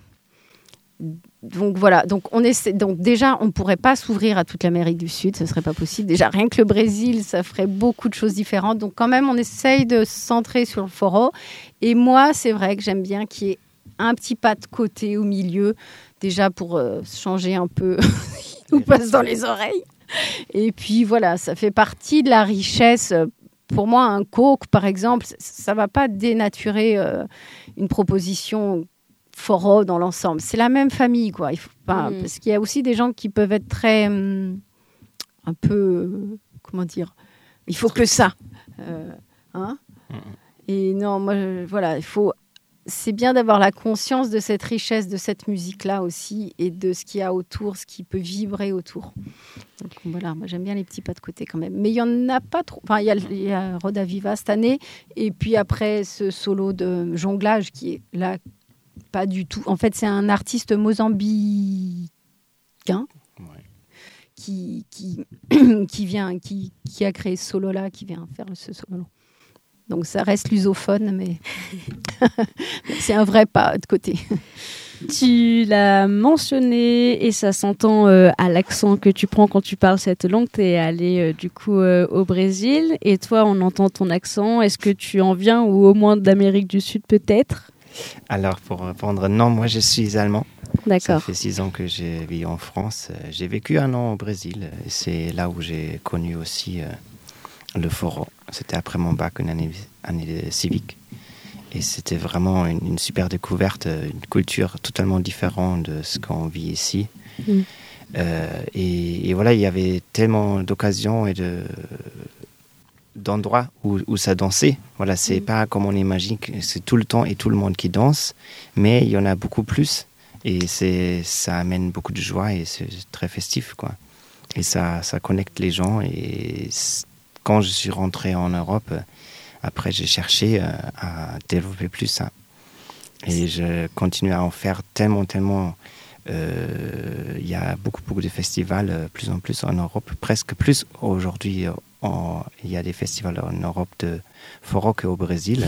Donc voilà, donc, on essaie, donc déjà on ne pourrait pas s'ouvrir à toute l'Amérique du Sud, ce ne serait pas possible. Déjà rien que le Brésil, ça ferait beaucoup de choses différentes. Donc quand même on essaye de se centrer sur le forró. Et moi c'est vrai que j'aime bien qu'il y ait un petit pas de côté au milieu, déjà pour euh, changer un peu ce qui nous passe dans les oreilles. Et puis voilà, ça fait partie de la richesse. Pour moi un coke par exemple, ça ne va pas dénaturer euh, une proposition forró dans l'ensemble. C'est la même famille, quoi. Il faut pas, mmh. Parce qu'il y a aussi des gens qui peuvent être très... Hum, un peu... Euh, comment dire ? Il faut que ça. Euh, hein mmh. Et non, moi, je, voilà, il faut... C'est bien d'avoir la conscience de cette richesse, de cette musique-là aussi, et de ce qu'il y a autour, ce qui peut vibrer autour. Donc voilà, moi j'aime bien les petits pas de côté quand même. Mais il n'y en a pas trop. Enfin, il y a, il y a Roda Viva cette année, et puis après ce solo de jonglage qui est là... Pas du tout. En fait, c'est un artiste mozambicain ouais. qui, qui, qui, vient, qui, qui a créé ce solo-là, qui vient faire ce solo. Donc, ça reste lusophone, mais c'est un vrai pas de côté. Tu l'as mentionné et ça s'entend euh, à l'accent que tu prends quand tu parles cette langue. Tu es allé euh, du coup euh, au Brésil et toi, on entend ton accent. Est-ce que tu en viens ou au moins d'Amérique du Sud peut-être ? Alors, pour répondre, non, moi je suis allemand. D'accord. Ça fait six ans que j'ai vécu en France. J'ai vécu un an au Brésil. Et c'est là où j'ai connu aussi euh, le forró. C'était après mon bac, une année, année civique. Et c'était vraiment une, une super découverte, une culture totalement différente de ce qu'on vit ici. Mm. Euh, et, et voilà, il y avait tellement d'occasions et de... d'endroits où, où ça dansait. Voilà, c'est mmh. pas comme on imagine que c'est tout le temps et tout le monde qui danse, mais il y en a beaucoup plus et c'est, ça amène beaucoup de joie et c'est très festif, quoi. Et ça, ça connecte les gens et quand je suis rentré en Europe, après j'ai cherché à développer plus ça. Et je continue à en faire tellement, tellement... Il euh, y a beaucoup, beaucoup de festivals, plus en plus en Europe, presque plus aujourd'hui. Il y a des festivals en Europe de forró qu'au Brésil.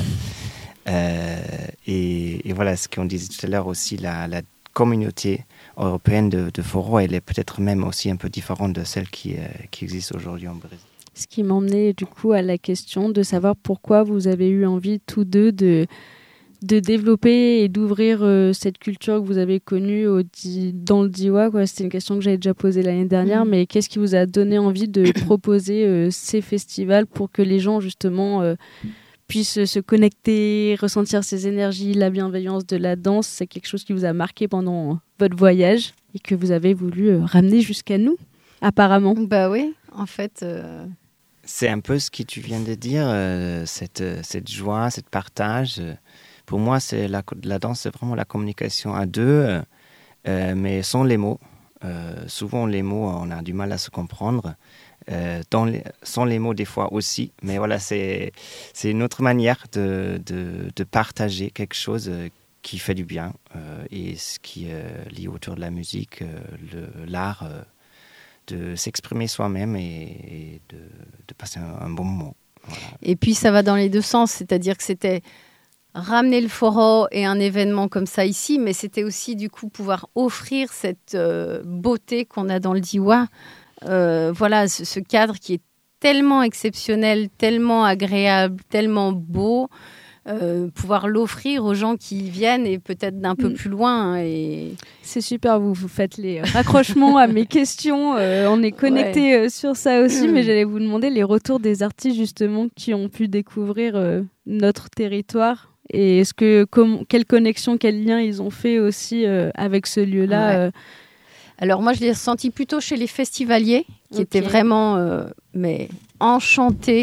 Euh, et, et voilà, ce qu'on disait tout à l'heure aussi, la, la communauté européenne de, de forró, elle est peut-être même aussi un peu différente de celle qui, euh, qui existe aujourd'hui en Brésil. Ce qui m'emmenait du coup à la question de savoir pourquoi vous avez eu envie tous deux de... de développer et d'ouvrir euh, cette culture que vous avez connue au di- dans le Diwa, quoi. C'était une question que j'avais déjà posée l'année dernière, mmh. mais qu'est-ce qui vous a donné envie de proposer euh, ces festivals pour que les gens justement euh, puissent se connecter, ressentir ces énergies, la bienveillance de la danse? C'est quelque chose qui vous a marqué pendant votre voyage et que vous avez voulu euh, ramener jusqu'à nous, apparemment. Bah oui, en fait... Euh... C'est un peu ce que tu viens de dire, euh, cette, cette joie, cette partage... Euh, Pour moi, c'est la, la danse, c'est vraiment la communication à deux, euh, mais sans les mots. Euh, souvent, les mots, on a du mal à se comprendre. Euh, dans les, sans les mots, des fois aussi. Mais voilà, c'est, c'est une autre manière de, de, de partager quelque chose qui fait du bien. Euh, et ce qui est euh, lié autour de la musique, euh, le, l'art, euh, de s'exprimer soi-même et, et de, de passer un, un bon moment. Voilà. Et puis, ça va dans les deux sens. C'est-à-dire que c'était... ramener le forró et un événement comme ça ici, mais c'était aussi du coup pouvoir offrir cette euh, beauté qu'on a dans le Diwa. Euh, voilà, ce, ce cadre qui est tellement exceptionnel, tellement agréable, tellement beau, euh, pouvoir l'offrir aux gens qui viennent et peut-être d'un peu mmh. plus loin. Et... C'est super, vous, vous faites les raccrochements à mes questions. Euh, on est connectés ouais. euh, sur ça aussi, mais j'allais vous demander les retours des artistes justement qui ont pu découvrir euh, notre territoire. Et est-ce que, com- quelle connexion, quel lien ils ont fait aussi euh, avec ce lieu-là ouais. euh... Alors moi, je l'ai ressenti plutôt chez les festivaliers, qui okay. étaient vraiment euh, mais, enchantés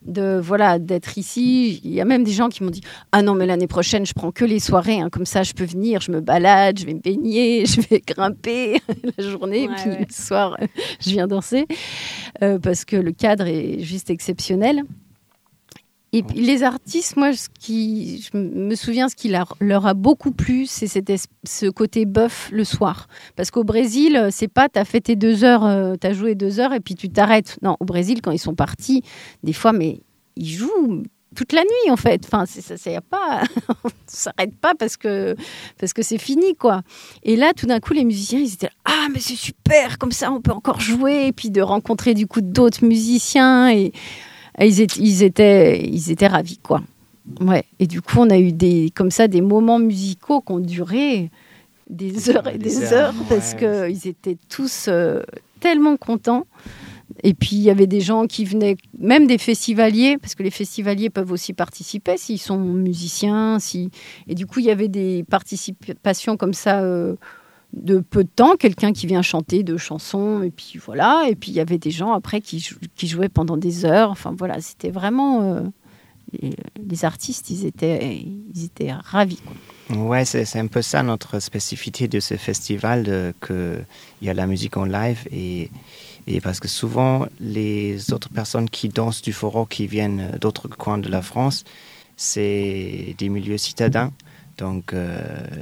de voilà d'être ici. Il y a même des gens qui m'ont dit ah non mais l'année prochaine je prends que les soirées, hein, comme ça je peux venir, je me balade, je vais me baigner, je vais grimper la journée, Ouais, puis ouais. le soir je viens danser euh, parce que le cadre est juste exceptionnel. Et puis les artistes, moi, ce qui, je me souviens, ce qui leur, leur a beaucoup plu, c'est cet es- ce côté bœuf le soir. Parce qu'au Brésil, c'est pas t'as fait tes deux heures, euh, t'as joué deux heures et puis tu t'arrêtes. Non, au Brésil, quand ils sont partis, des fois, mais ils jouent toute la nuit en fait. Enfin, c'est, ça, c'est y a pas, on s'arrête pas parce que parce que c'est fini quoi. Et là, tout d'un coup, les musiciens, ils étaient là, ah mais c'est super, comme ça, on peut encore jouer et puis de rencontrer du coup d'autres musiciens et Et ils étaient, ils étaient, ils étaient ravis, quoi. Ouais. Et du coup, on a eu des, comme ça, des moments musicaux qui ont duré des heures et des, Des heures, heures, parce ouais. qu'ils étaient tous euh, tellement contents. Et puis, il y avait des gens qui venaient, même des festivaliers, parce que les festivaliers peuvent aussi participer s'ils sont musiciens. Si... Et du coup, il y avait des participations comme ça euh, de peu de temps, quelqu'un qui vient chanter deux chansons, et puis voilà. Et puis, il y avait des gens après qui, jou- qui jouaient pendant des heures. Enfin, voilà, c'était vraiment... Euh, les, les artistes, ils étaient, ils étaient ravis, quoi. Ouais, c'est, c'est un peu ça notre spécificité de ce festival, de, que il y a la musique en live et, et parce que souvent les autres personnes qui dansent du forró qui viennent d'autres coins de la France, c'est des milieux citadins, donc euh,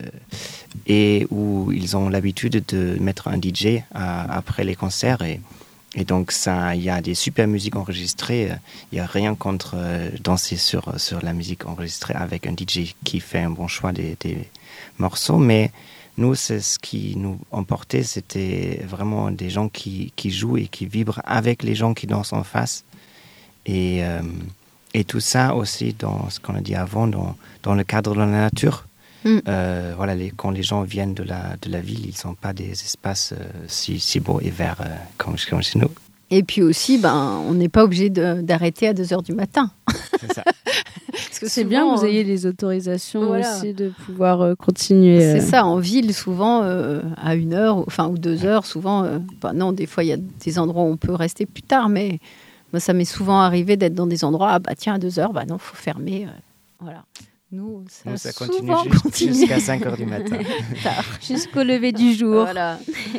et où ils ont l'habitude de mettre un D J à, après les concerts et Et donc, ça, il y a des super musiques enregistrées. Il n'y a rien contre euh, danser sur, sur la musique enregistrée avec un D J qui fait un bon choix des, des morceaux. Mais nous, c'est ce qui nous emportait, c'était vraiment des gens qui, qui jouent et qui vibrent avec les gens qui dansent en face. Et, euh, et tout ça aussi, dans ce qu'on a dit avant, dans, dans le cadre de la nature. Mm. Euh, voilà, les, quand les gens viennent de la, de la ville, ils n'ont pas des espaces euh, si, si beaux et verts euh, comme, comme chez nous. Et puis aussi, ben, on n'est pas obligé de, d'arrêter à deux heures du matin. C'est ça. Parce que c'est souvent, bien que vous ayez les autorisations voilà. aussi de pouvoir euh, continuer. C'est euh... ça, en ville, souvent, euh, à une heure, enfin, ou deux heures, souvent, euh, ben non, des fois, il y a des endroits où on peut rester plus tard, mais moi, ça m'est souvent arrivé d'être dans des endroits, ah bah tiens, à deux heures, bah non, il faut fermer. Euh, voilà. Nous, ça, Nous, ça continue, souvent juste, continue. jusqu'à cinq heures du matin. Jusqu'au lever du jour. Voilà.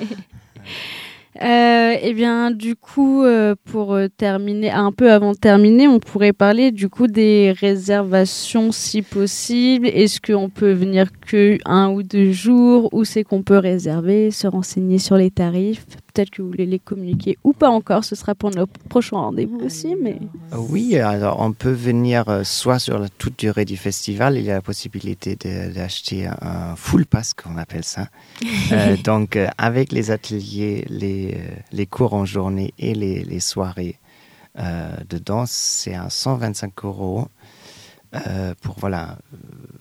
Euh, eh bien, du coup, euh, pour euh, terminer, un peu avant de terminer, on pourrait parler du coup des réservations si possible. Est-ce qu'on peut venir que un ou deux jours, ou c'est qu'on peut réserver, se renseigner sur les tarifs? Peut-être que vous voulez les communiquer ou pas encore. Ce sera pour notre prochain rendez-vous aussi, mais Oui, alors on peut venir euh, soit sur la toute durée du festival, il y a la possibilité de, d'acheter un full pass, qu'on appelle ça. euh, donc euh, avec les ateliers, les, euh, les cours en journée et les, les soirées euh, de danse, c'est à cent vingt-cinq euros euh, pour voilà euh,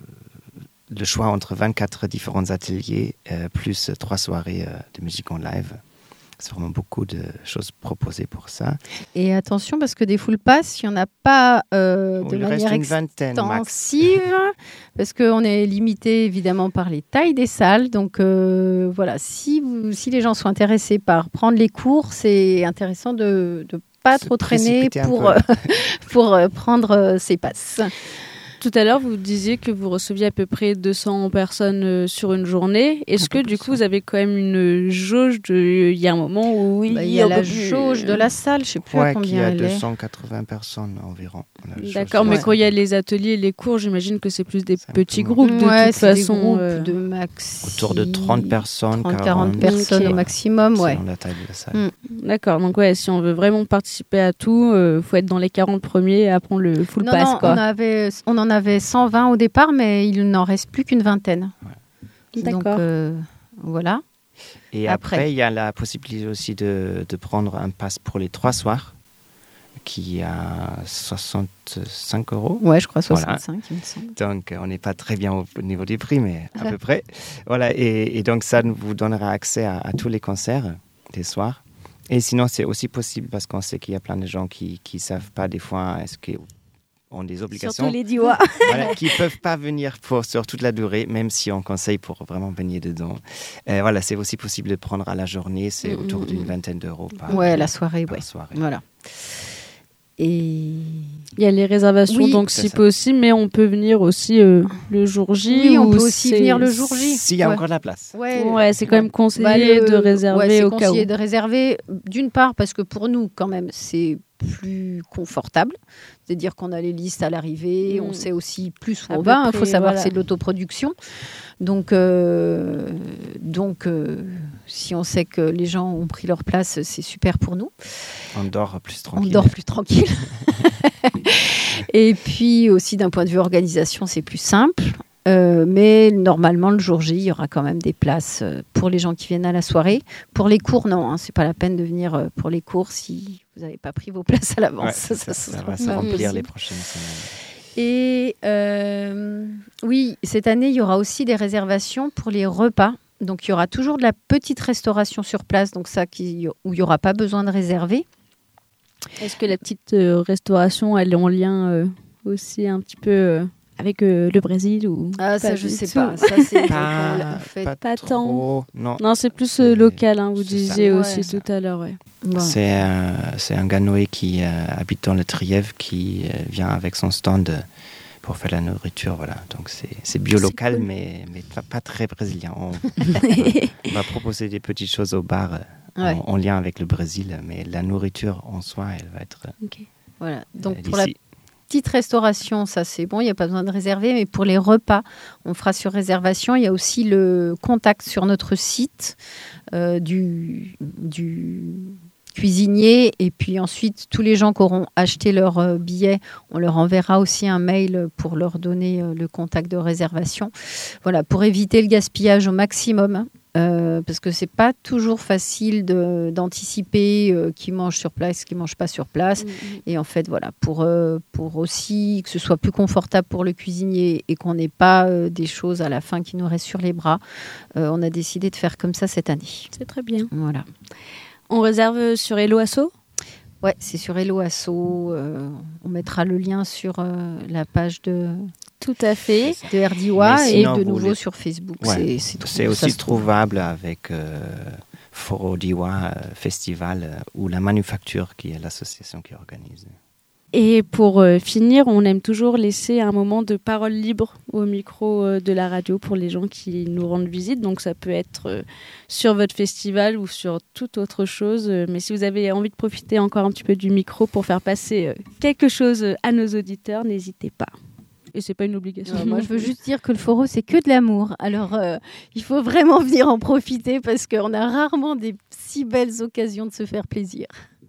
le choix entre vingt-quatre différents ateliers euh, plus trois soirées euh, de musique en live. C'est vraiment beaucoup de choses proposées pour ça. Et attention, parce que des full pass, il n'y en a pas euh, de Il manière reste une vingtaine extensive, parce qu'on est limité évidemment par les tailles des salles. Donc euh, voilà, si, vous, si les gens sont intéressés par prendre les cours, c'est intéressant de ne pas Se trop traîner précipiter un pour, peu. euh, pour euh, prendre euh, ces passes. tout à l'heure, vous disiez que vous receviez à peu près deux cents personnes euh, sur une journée. Est-ce que du coup, vous avez quand même une jauge de... Il y a un moment où Bah, il y a on la peut plus- jauge de la salle, je ne sais plus à Ouais, qui combien a elle deux est. cent quatre-vingts personnes environ. La chose, D'accord, mais ouais. quand il y a les ateliers et les cours, j'imagine que c'est plus des C'est un petits peu groupes de Ouais, toute c'est façon. des groupes euh, de maxi... Autour de trente personnes, trente, quarante, quarante personnes Ok. au maximum, ouais. selon la taille de la salle. Mm. D'accord, donc ouais, si on veut vraiment participer à tout, il euh, faut être dans les quarante premiers et après le full Non, pass. non, quoi. on, avait, on en avait cent vingt au départ, mais il n'en reste plus qu'une vingtaine. Ouais. Donc D'accord. euh, voilà. Et Après. après, il y a la possibilité aussi de, de prendre un pass pour les trois soirs, qui est à soixante-cinq euros. Ouais, je crois Voilà. soixante-cinq, il me semble. Donc, on n'est pas très bien au, au niveau du prix, mais à peu près. Voilà, et, et donc, ça vous donnera accès à, à tous les concerts des soirs. Et sinon, c'est aussi possible, parce qu'on sait qu'il y a plein de gens qui ne savent pas des fois, est-ce qu'ils ont des obligations. Surtout les Diois. Voilà, qui ne peuvent pas venir pour, sur toute la durée, même si on conseille pour vraiment baigner dedans. Euh, voilà, c'est aussi possible de prendre à la journée, c'est Mm, autour mm, d'une mm. vingtaine d'euros par, Ouais, la soirée, par ouais. soirée. Voilà. Et il y a les réservations, oui, donc si possible, mais on peut venir aussi euh, le jour J. Oui, on peut aussi c'est... venir le jour J. S'il y a ouais. encore de la place. Ouais, ouais c'est quand même conseillé bah, le... de réserver ouais, c'est au cas où. conseillé de réserver, d'une part, parce que pour nous, quand même, c'est plus confortable. C'est-à-dire qu'on a les listes à l'arrivée, mmh. on sait aussi plus où à on va. Il faut savoir voilà. que c'est de l'autoproduction. Donc, euh, donc euh, si on sait que les gens ont pris leur place, c'est super pour nous. On dort plus tranquille. On dort plus tranquille. Et puis aussi, d'un point de vue organisation, c'est plus simple. Euh, mais normalement, le jour J, il y aura quand même des places pour les gens qui viennent à la soirée. Pour les cours, non. Hein, c'est pas la peine de venir pour les cours si vous n'avez pas pris vos places à l'avance. Ouais, ça, ça, ça, ça va se remplir les prochaines semaines. Et euh, oui, cette année, il y aura aussi des réservations pour les repas. Donc, il y aura toujours de la petite restauration sur place, donc ça qui, où il n'y aura pas besoin de réserver. Est-ce que la petite euh, restauration, elle est en lien euh, aussi un petit peu euh, avec euh, le Brésil ou Ah, ça, je ne sais pas. Ça, c'est pas, fait. pas, pas tant. Non, non c'est plus euh, local, hein, vous disiez ça. aussi Ouais, tout à l'heure. Ouais. Bon. C'est, euh, c'est un Ganoé qui euh, habite dans le Trièvre qui euh, vient avec son stand euh, pour faire la nourriture. Voilà. Donc c'est, c'est bio c'est local, cool. mais, mais pas, pas très brésilien. On, on va proposer des petites choses au bar euh, ouais. en, en lien avec le Brésil, mais la nourriture en soi, elle va être. Euh, okay. Voilà. Donc euh, pour la petite restauration, ça c'est bon, il n'y a pas besoin de réserver, mais pour les repas, on fera sur réservation. Il y a aussi le contact sur notre site euh, du, du cuisinier, et puis ensuite tous les gens qui auront acheté leur euh, billet, on leur enverra aussi un mail pour leur donner euh, le contact de réservation. Voilà, pour éviter le gaspillage au maximum. Euh, parce que c'est pas toujours facile de, d'anticiper euh, qui mange sur place, qui mange pas sur place. Mmh. Et en fait, voilà, pour, euh, pour aussi que ce soit plus confortable pour le cuisinier et qu'on n'ait pas euh, des choses à la fin qui nous restent sur les bras, euh, on a décidé de faire comme ça cette année. C'est très bien. Voilà. On réserve sur Hello Asso ? Ouais, c'est sur Hello Asso. Euh, on mettra le lien sur euh, la page de. Tout à fait. De R D I W A et de nouveau les... sur Facebook. Ouais. C'est, c'est, trou- c'est aussi trouvable avec euh, Foro D I W A euh, Festival euh, ou La Manufacture, qui est l'association qui organise. Et pour euh, finir, on aime toujours laisser un moment de parole libre au micro euh, de la radio pour les gens qui nous rendent visite. Donc ça peut être euh, sur votre festival ou sur toute autre chose. Euh, mais si vous avez envie de profiter encore un petit peu du micro pour faire passer euh, quelque chose à nos auditeurs, n'hésitez pas. Et c'est pas une obligation. Ouais, moi, je veux juste dire que le Foro, c'est que de l'amour. Alors, euh, il faut vraiment venir en profiter parce qu'on a rarement des si belles occasions de se faire plaisir.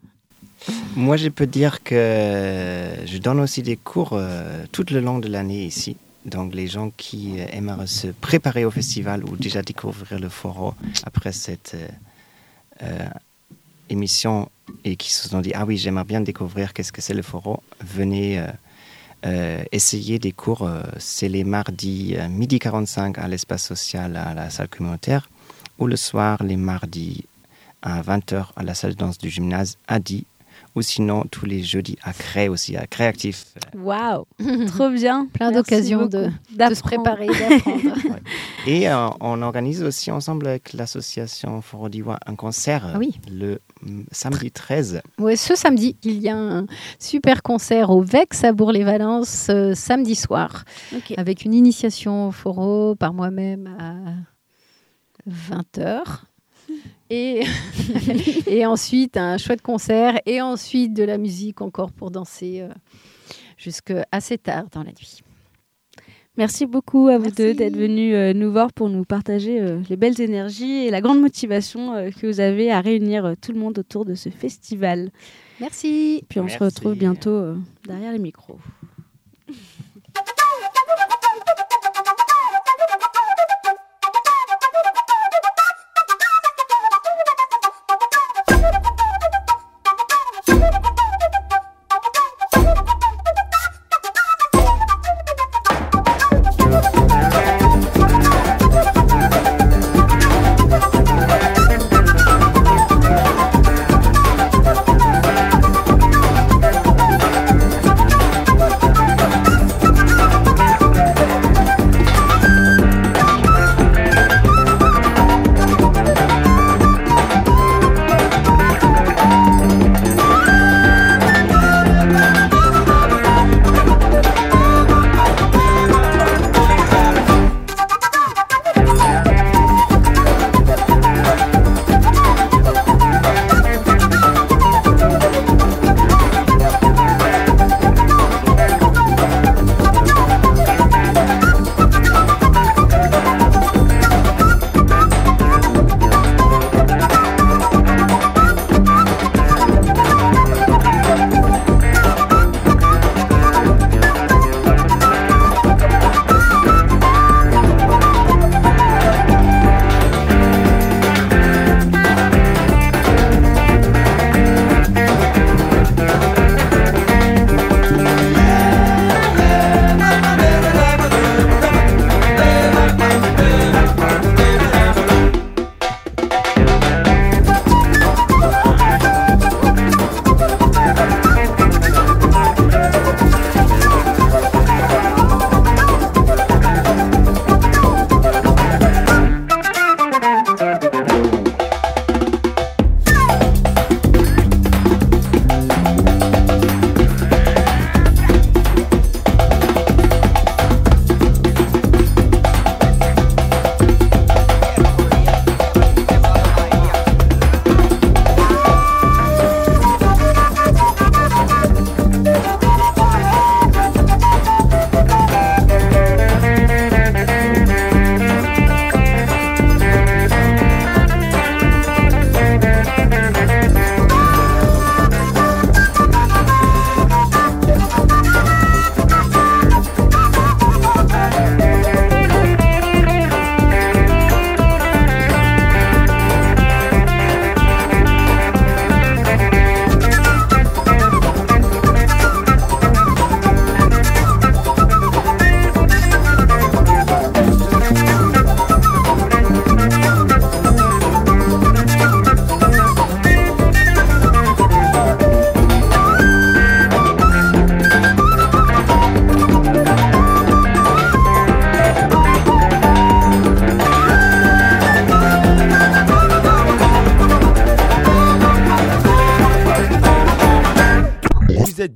Moi, je peux dire que je donne aussi des cours euh, tout le long de l'année ici. Donc, les gens qui euh, aimeraient se préparer au festival ou déjà découvrir le Foro après cette euh, euh, émission et qui se sont dit « Ah oui, j'aimerais bien découvrir qu'est-ce que c'est le Foro », venez euh, Euh, essayer des cours, euh, c'est les mardis euh, midi quarante-cinq à l'espace social à la salle communautaire ou le soir les mardis à vingt heures à la salle de danse du gymnase à Die ou sinon tous les jeudis à Cré aussi, à Créactif. Waouh, trop bien. Plein Merci d'occasions de, de se préparer, d'apprendre. Ouais. Et euh, on organise aussi ensemble avec l'association Foro D I W A un concert ah oui. le mm, samedi treize. Oui, ce samedi, il y a un super concert au Vex à Bourg-les-Valences euh, samedi soir okay. avec une initiation au Foro par moi-même à vingt heures. Et, et ensuite un chouette concert et ensuite de la musique encore pour danser euh, jusqu'à assez tard dans la nuit. Merci beaucoup à vous Merci. deux d'être venus euh, nous voir pour nous partager euh, les belles énergies et la grande motivation euh, que vous avez à réunir euh, tout le monde autour de ce festival. Merci. Puis on Merci. se retrouve bientôt euh, derrière les micros.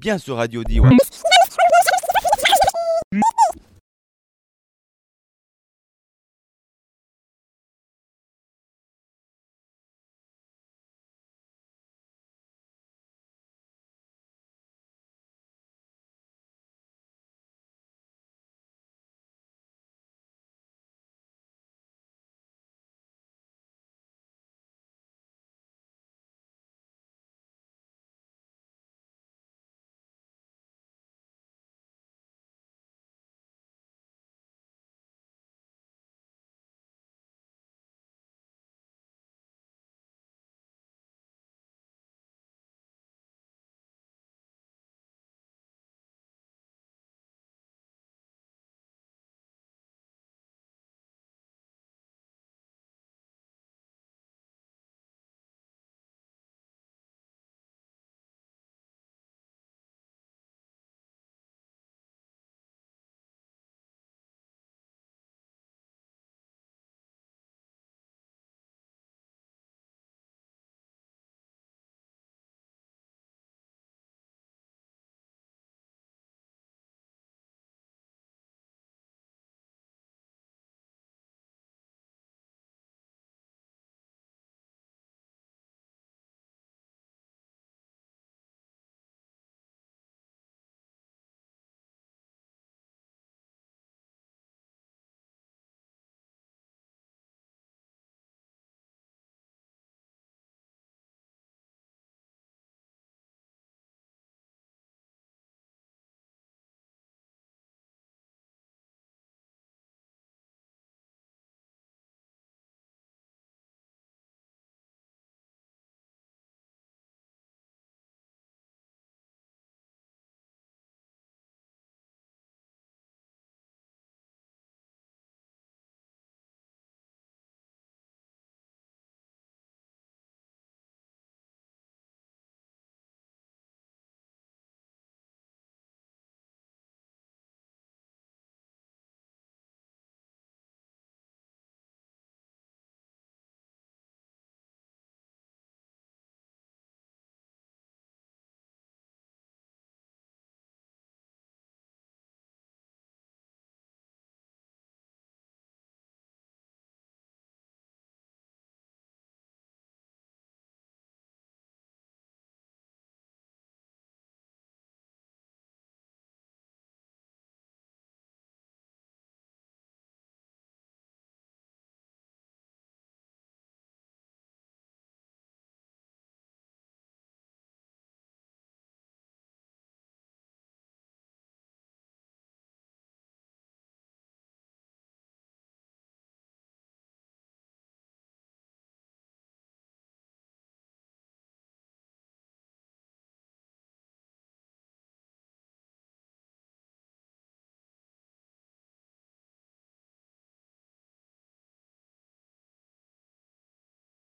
bien ce Radio Diwa.